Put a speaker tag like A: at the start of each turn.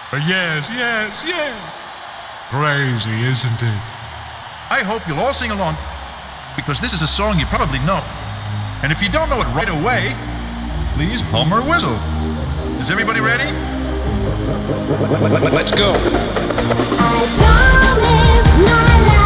A: Yes, yes, yes. Crazy, isn't it?
B: I hope you'll all sing along, because this is a song you probably know. And if you don't know it right away, please hum or whistle. Is everybody ready?
C: Let's go.
D: I promise my life.